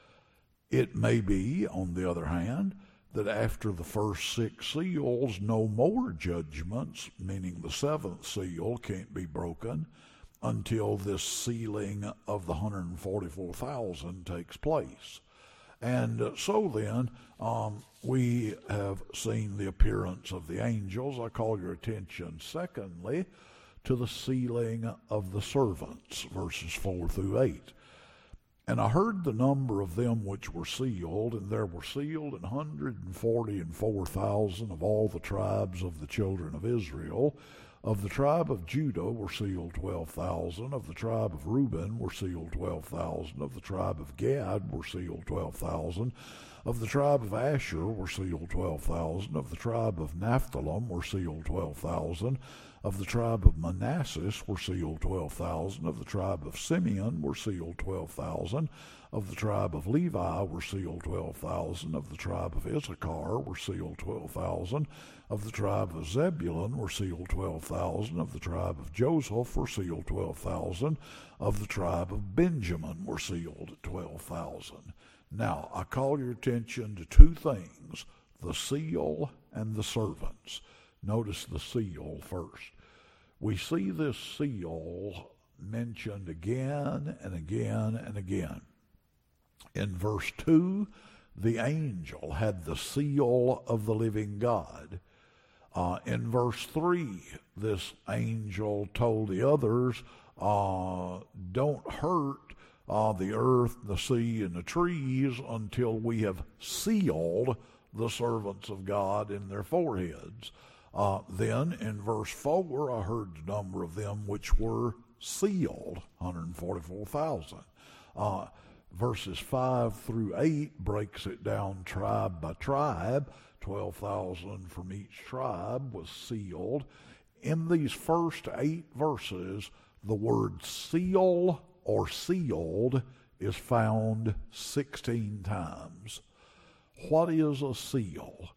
It may be, on the other hand, that after the first six seals, no more judgments, meaning the seventh seal can't be broken until this sealing of the one hundred forty-four thousand takes place. And uh, so then, um, we have seen the appearance of the angels. I call your attention, secondly, to the sealing of the servants, verses four through eight. And I heard the number of them which were sealed, and there were sealed an hundred and forty and four thousand of all the tribes of the children of Israel. Of the tribe of Judah were sealed twelve thousand. Of the tribe of Reuben were sealed twelve thousand. Of the tribe of Gad were sealed twelve thousand. Of the tribe of Asher were sealed twelve thousand. Of the tribe of Naphtali were sealed twelve thousand. Of the tribe of Manasseh were sealed twelve thousand. Of the tribe of Simeon were sealed twelve thousand. Of the tribe of Levi were sealed twelve thousand. Of the tribe of Issachar were sealed twelve thousand. Of the tribe of Zebulun were sealed twelve thousand. Of the tribe of Joseph were sealed twelve thousand. Of the tribe of Benjamin were sealed twelve thousand. Now, I call your attention to two things, the seal and the servants. Notice the seal first. We see this seal mentioned again and again and again. In verse two, the angel had the seal of the living God. Uh, in verse three, this angel told the others, uh, don't hurt uh, the earth, the sea, and the trees until we have sealed the servants of God in their foreheads. Uh, then in verse four, I heard the number of them which were sealed, one hundred forty-four thousand. Uh, verses five through eight breaks it down tribe by tribe. twelve thousand from each tribe was sealed. In these first eight verses, the word seal or sealed is found sixteen times. What is a seal?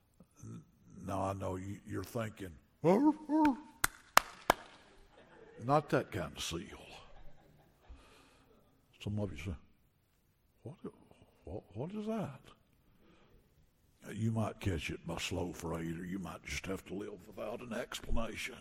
Now, I know you're thinking, arr, arr. Not that kind of seal. Some of you say, what, what, what is that? You might catch it by slow freight, or you might just have to live without an explanation.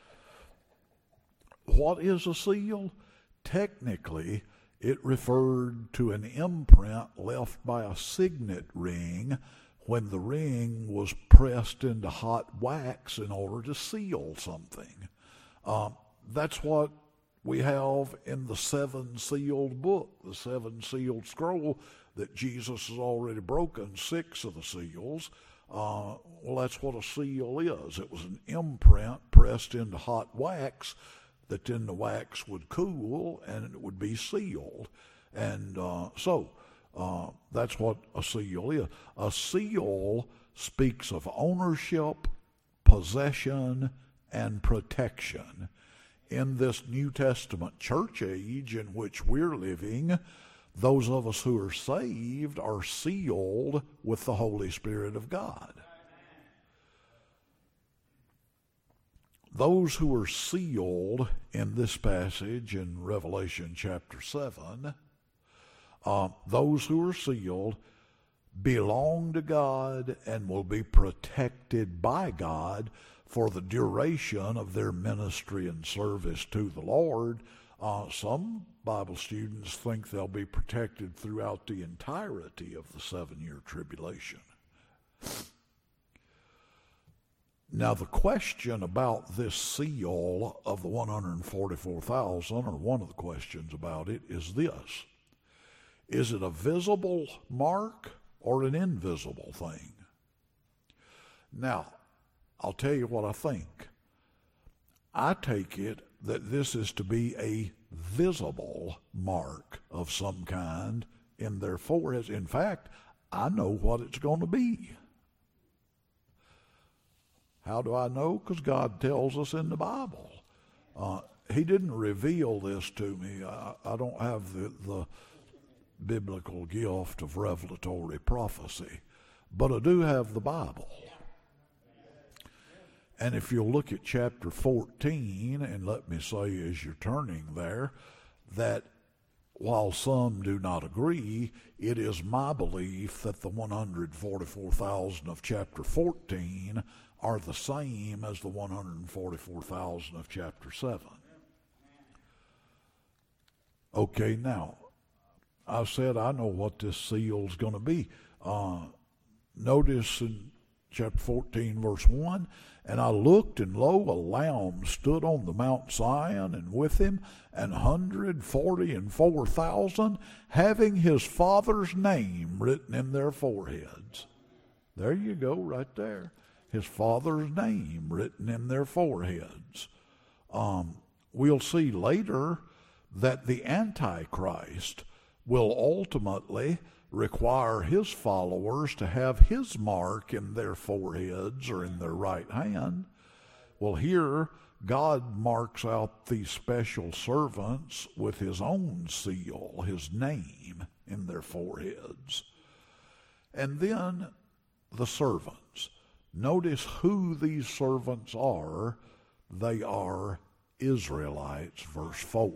What is a seal? Technically, it referred to an imprint left by a signet ring when the ring was pressed into hot wax in order to seal something. Uh, that's what we have in the seven sealed book, the seven sealed scroll, that Jesus has already broken six of the seals. Uh, well, that's what a seal is. It was an imprint pressed into hot wax that then the wax would cool and it would be sealed. And uh, so uh, that's what a seal is. A seal speaks of ownership, possession, and protection. In this New Testament church age in which we're living, those of us who are saved are sealed with the Holy Spirit of God. Those who are sealed in this passage in Revelation chapter seven, uh, those who are sealed belong to God and will be protected by God for the duration of their ministry and service to the Lord. Uh, some Bible students think they'll be protected throughout the entirety of the seven-year tribulation. Now, the question about this seal of the one hundred forty-four thousand, or one of the questions about it, is this. Is it a visible mark or an invisible thing? Now, I'll tell you what I think. I take it that this is to be a visible mark of some kind in their foreheads. In fact, I know what it's going to be. How do I know? Because God tells us in the Bible. Uh, he didn't reveal this to me. I, I don't have the, the biblical gift of revelatory prophecy, but I do have the Bible. And if you'll look at chapter fourteen, and let me say as you're turning there, that while some do not agree, it is my belief that the one hundred forty-four thousand of chapter fourteen are the same as the one hundred forty-four thousand of chapter seven. Okay, now, I said I know what this seal's going to be. Uh, notice in chapter fourteen, verse one, and I looked, and lo, a lamb stood on the Mount Zion, and with him an hundred forty and four thousand, having his father's name written in their foreheads. There you go, right there. His father's name written in their foreheads. Um, we'll see later that the Antichrist will ultimately require his followers to have his mark in their foreheads or in their right hand. Well, here God marks out these special servants with his own seal, his name, in their foreheads. And then the servants. Notice who these servants are. They are Israelites, verse four.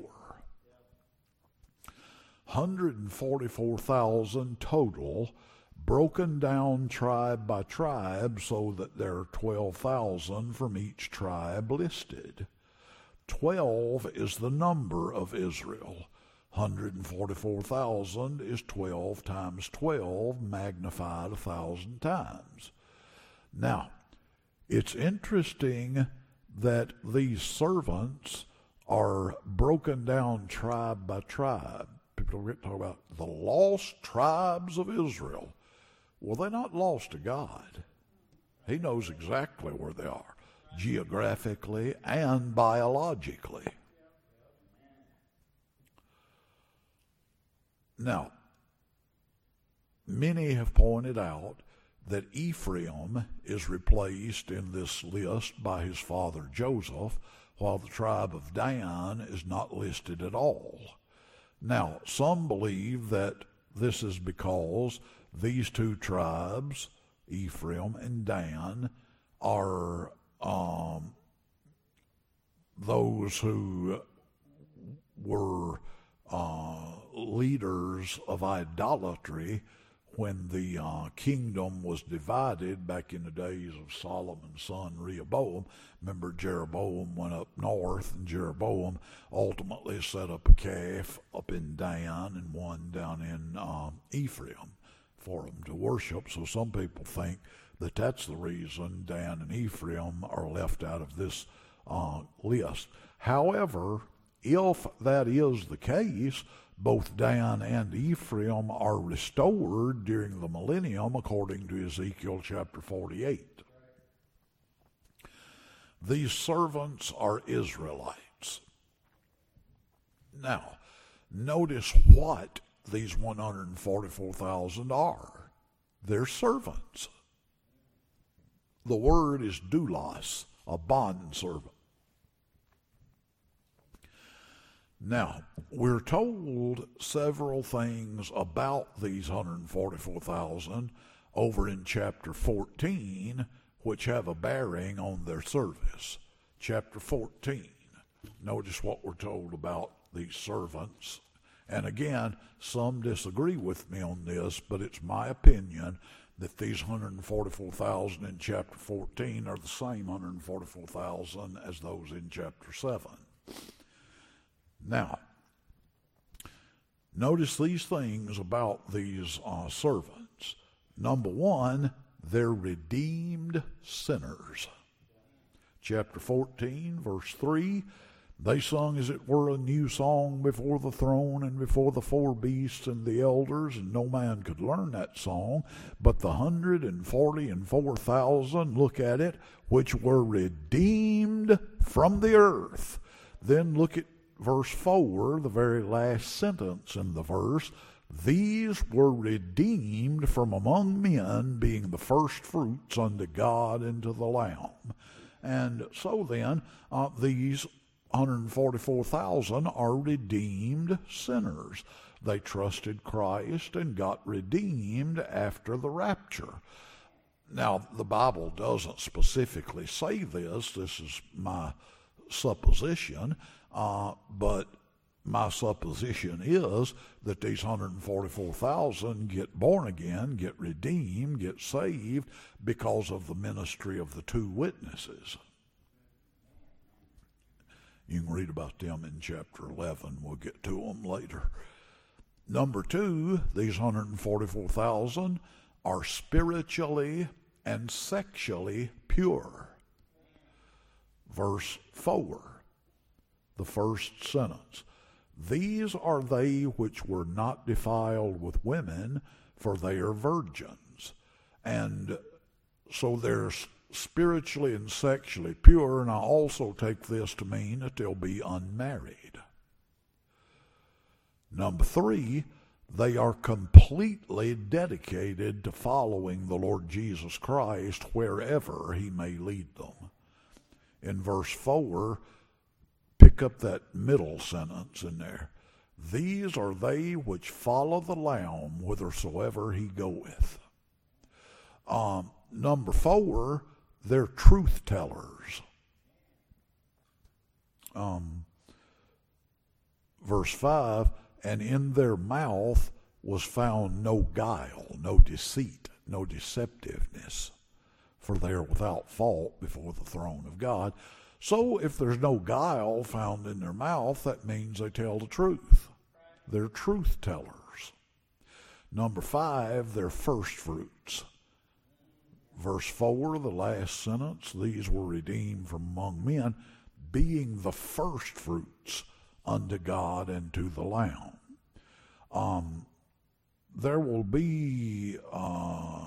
one hundred forty-four thousand total, broken down tribe by tribe, so that there are twelve thousand from each tribe listed. twelve is the number of Israel. one hundred forty-four thousand is twelve times twelve, magnified a thousand times. Now, it's interesting that these servants are broken down tribe by tribe. People talk about the lost tribes of Israel. Well, they're not lost to God. He knows exactly where they are, geographically and biologically. Now, many have pointed out that Ephraim is replaced in this list by his father Joseph, while the tribe of Dan is not listed at all. Now, some believe that this is because these two tribes, Ephraim and Dan, are um, those who were uh, leaders of idolatry when the uh, kingdom was divided back in the days of Solomon's son Rehoboam. Remember, Jeroboam went up north, and Jeroboam ultimately set up a calf up in Dan and one down in um, Ephraim for them to worship. So some people think that that's the reason Dan and Ephraim are left out of this uh, list. However, if that is the case, both Dan and Ephraim are restored during the millennium, according to Ezekiel chapter forty-eight. These servants are Israelites. Now, notice what these one hundred forty-four thousand are. They're servants. The word is doulos, a bondservant. Now, we're told several things about these one hundred forty-four thousand over in chapter fourteen, which have a bearing on their service. Chapter fourteen. Notice what we're told about these servants. And again, some disagree with me on this, but it's my opinion that these one hundred forty-four thousand in chapter fourteen are the same one hundred forty-four thousand as those in chapter seven. Now, notice these things about these uh, servants. Number one, they're redeemed sinners. Chapter fourteen, verse three, They sung as it were a new song before the throne and before the four beasts and the elders, and no man could learn that song, but the hundred and forty and four thousand, look at it, which were redeemed from the earth. Then look at verse four, the very last sentence in the verse. These were redeemed from among men, being the first fruits unto God and to the Lamb. And so then, uh, these one hundred forty-four thousand are redeemed sinners. They trusted Christ and got redeemed after the rapture. Now, the Bible doesn't specifically say this. This is my supposition, uh, but my supposition is that these one hundred forty-four thousand get born again, get redeemed, get saved because of the ministry of the two witnesses. You can read about them in chapter eleven. We'll get to them later. Number two, these one hundred forty-four thousand are spiritually and sexually pure. Verse four, the first sentence. These are they which were not defiled with women, for they are virgins. And so they're spiritually and sexually pure, and I also take this to mean that they'll be unmarried. Number three, they are completely dedicated to following the Lord Jesus Christ wherever he may lead them. In verse four, pick up that middle sentence in there. These are they which follow the Lamb whithersoever he goeth. Um, number four, they're truth tellers. Um, verse five, and in their mouth was found no guile, no deceit, no deceptiveness, for they are without fault before the throne of God. So if there's no guile found in their mouth, that means they tell the truth. They're truth tellers. Number five, they're first fruits. Verse four, the last sentence, these were redeemed from among men, being the first fruits unto God and to the Lamb. Um, there will be uh,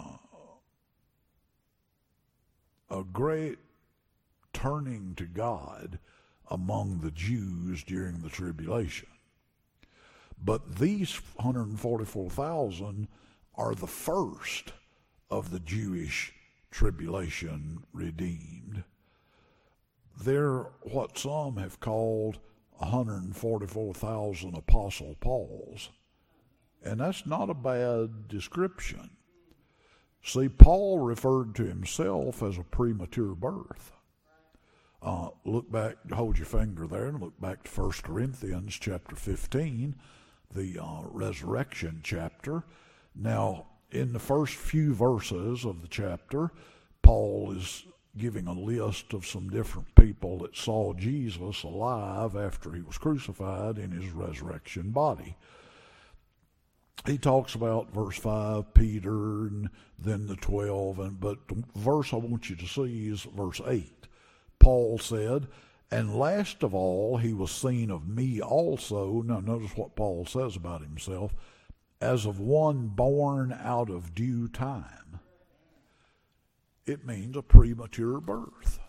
a great turning to God among the Jews during the tribulation. But these one hundred forty-four thousand are the first of the Jewish tribulation redeemed. They're what some have called one hundred forty-four thousand Apostle Pauls. And that's not a bad description. See, Paul referred to himself as a premature birth. Uh, look back, hold your finger there, and look back to First Corinthians chapter fifteen, the uh, resurrection chapter. Now, in the first few verses of the chapter, Paul is giving a list of some different people that saw Jesus alive after he was crucified in his resurrection body. He talks about verse five, Peter, and then the twelve, and but the verse I want you to see is verse eight. Paul said, and last of all, he was seen of me also. Now notice what Paul says about himself, as of one born out of due time. It means a premature birth.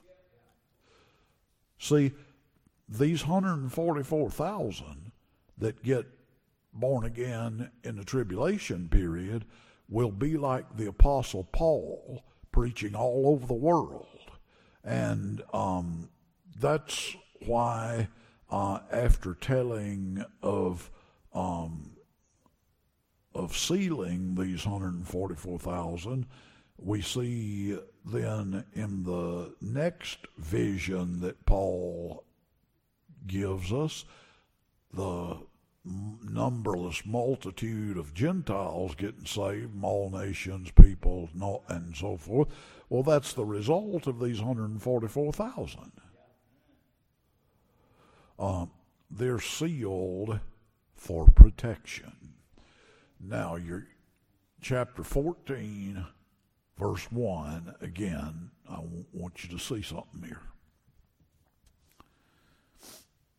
See, these one hundred forty-four thousand that get born again in the tribulation period will be like the Apostle Paul, preaching all over the world. And um, that's why uh, after telling of um, of sealing these one hundred forty-four thousand, we see then in the next vision that Paul gives us, the numberless multitude of Gentiles getting saved, from all nations, people, and so forth. Well, that's the result of these one hundred forty-four thousand. Uh, they're sealed for protection. Now, your chapter fourteen, verse one, again, I want you to see something here.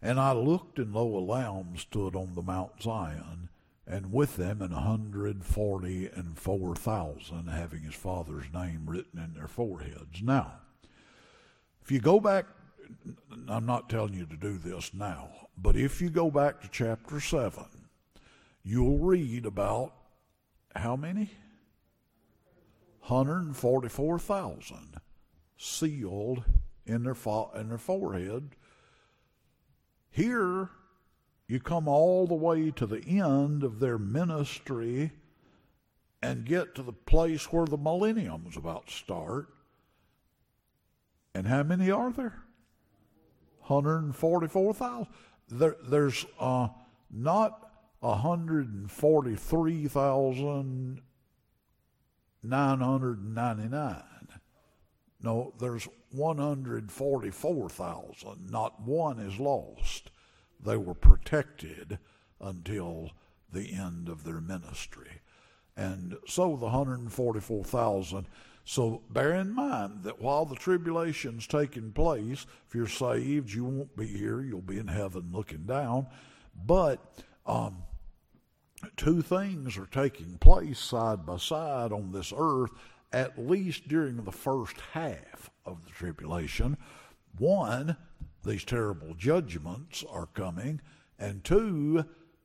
And I looked, and lo, a lamb stood on the Mount Zion, and with them an hundred forty and four thousand, having his Father's name written in their foreheads. Now, if you go back, I'm not telling you to do this now, but if you go back to chapter seven, you'll read about how many? one hundred forty-four thousand sealed in their, fo- in their forehead. Here, you come all the way to the end of their ministry and get to the place where the millennium is about to start. And how many are there? one hundred forty-four thousand. There, there's uh, not one hundred forty-three thousand nine hundred ninety-nine. No, there's one hundred forty-four thousand. Not one is lost. They were protected until the end of their ministry. And so the one hundred forty-four thousand. So bear in mind that while the tribulation's taking place, if you're saved, you won't be here. You'll be in heaven looking down. But um, two things are taking place side by side on this earth, at least during the first half of the tribulation. One, these terrible judgments are coming. And two,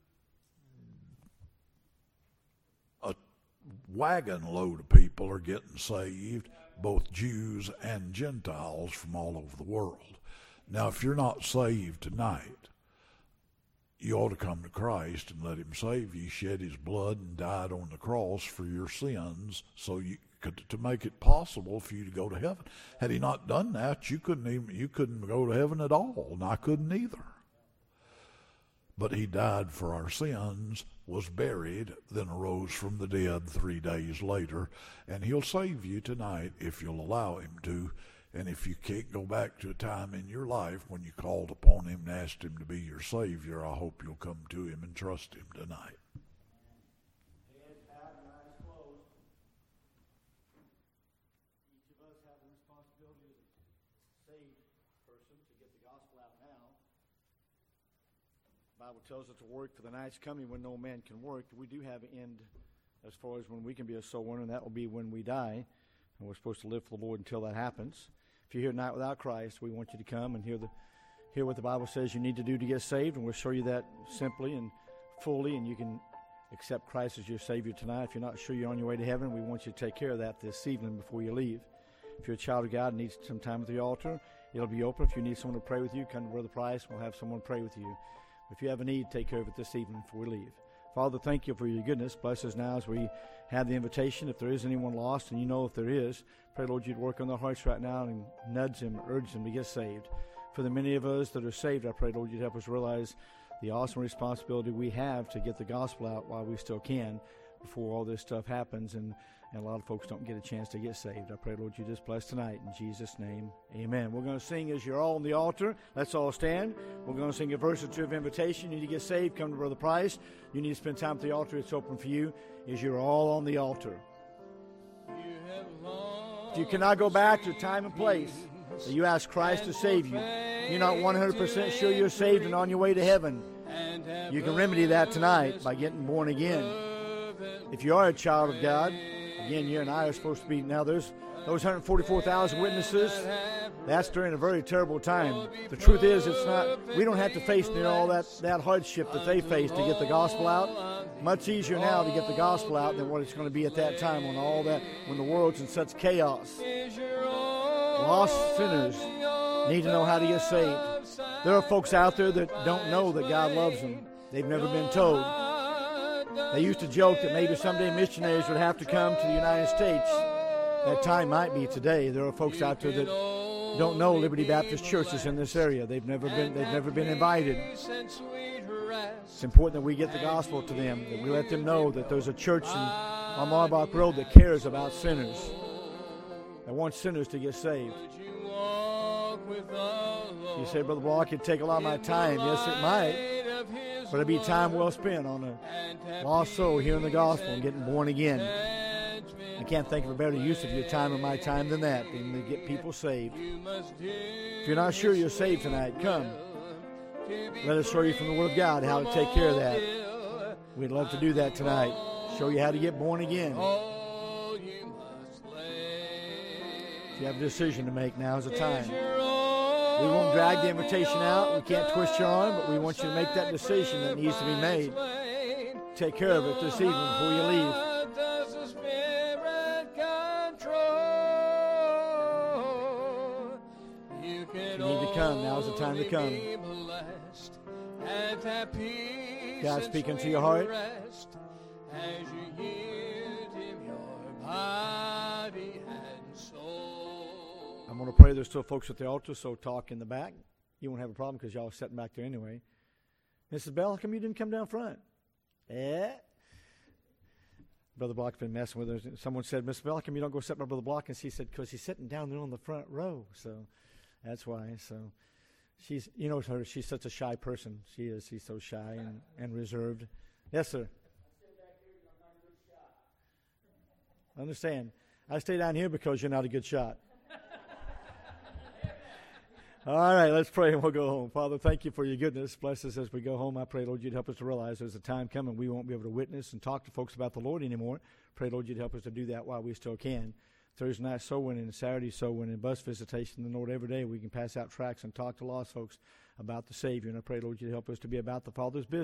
a wagon load of people are getting saved, both Jews and Gentiles from all over the world. Now, if you're not saved tonight, you ought to come to Christ and let him save you. He shed his blood and died on the cross for your sins so you could, to make it possible for you to go to heaven. Had he not done that, you couldn't even you couldn't go to heaven at all, and I couldn't either. But he died for our sins, was buried, then arose from the dead three days later, and he'll save you tonight if you'll allow him to. And if you can't go back to a time in your life when you called upon him and asked him to be your Savior, I hope you'll come to him and trust him tonight. Each of us have the responsibility as a saved person to get the gospel out now. The Bible tells us to work for the night's coming when no man can work. We do have an end as far as when we can be a soul winner, and that will be when we die. And we're supposed to live for the Lord until that happens. If you're here tonight without Christ, we want you to come and hear the hear what the Bible says you need to do to get saved, and we'll show you that simply and fully, and you can accept Christ as your Savior tonight. If you're not sure you're on your way to heaven, we want you to take care of that this evening before you leave. If you're a child of God and need some time at the altar, it'll be open. If you need someone to pray with you, come to Brother Price. We'll have someone pray with you. If you have a need, take care of it this evening before we leave. Father, thank you for your goodness. Bless us now as we have the invitation. If there is anyone lost, and you know if there is, pray, Lord, you'd work on their hearts right now and nudge them, urge them to get saved. For the many of us that are saved, I pray, Lord, you'd help us realize the awesome responsibility we have to get the gospel out while we still can before all this stuff happens, and, and a lot of folks don't get a chance to get saved. I pray, Lord, you just bless tonight. In Jesus' name, amen. We're going to sing as you're all on the altar. Let's all stand. We're going to sing a verse or two of invitation. You need to get saved, come to Brother Price. You need to spend time at the altar. It's open for you as you're all on the altar. If you cannot go back to time and place that you ask Christ to save you, you're not one hundred percent sure you're saved and on your way to heaven, you can remedy that tonight by getting born again. If you are a child of God, again, you and I are supposed to be, now there's those one hundred forty-four thousand witnesses, that's during a very terrible time. The truth is, it's not, we don't have to face near all that, that hardship that they faced to get the gospel out. Much easier now to get the gospel out than what it's going to be at that time when all that, when the world's in such chaos. Lost sinners need to know how to get saved. There are folks out there that don't know that God loves them. They've never been told. They used to joke that maybe someday missionaries would have to come to the United States. That time might be today. There are folks out there that don't know Liberty Baptist churches in this area. They've never been they've never been invited. It's important that we get the gospel to them, that we let them know that there's a church in, on Marbach Road that cares about sinners, that wants sinners to get saved. You say, Brother Ball, I could take a lot of my time. Yes, it might. But it'd be time well spent on a lost soul hearing the gospel and getting born again. I can't think of a better use of your time and my time than that, than to get people saved. If you're not sure you're saved tonight, come. Let us show you from the Word of God how to take care of that. We'd love to do that tonight. Show you how to get born again. If you have a decision to make, now's the time. We won't drag the invitation out. We can't twist your arm, but we want you to make that decision that needs to be made. Take care of it this evening before you leave. If you need to come, now's the time to come. God speaking to your heart. As you yield Him your body and soul. I'm going to pray. There's still folks at the altar, so talk in the back. You won't have a problem because y'all are sitting back there anyway. Missus Bell, how come you didn't come down front? Eh? Brother Block's been messing with her. Someone said, Missus Bell, how come you don't go sit by Brother Block? And she said, because he's sitting down there on the front row. So that's why. So she's, you know her, she's such a shy person. She is. She's so shy and, and reserved. Yes, sir. Understand. I stay down here because you're not a good shot. All right, let's pray and we'll go home. Father, thank you for your goodness. Bless us as we go home. I pray, Lord, you'd help us to realize there's a time coming we won't be able to witness and talk to folks about the Lord anymore. Pray, Lord, you'd help us to do that while we still can. Thursday night soul winning, Saturday soul winning, bus visitation, and Lord, every day we can pass out tracts and talk to lost folks about the Savior. And I pray, Lord, you'd help us to be about the Father's business.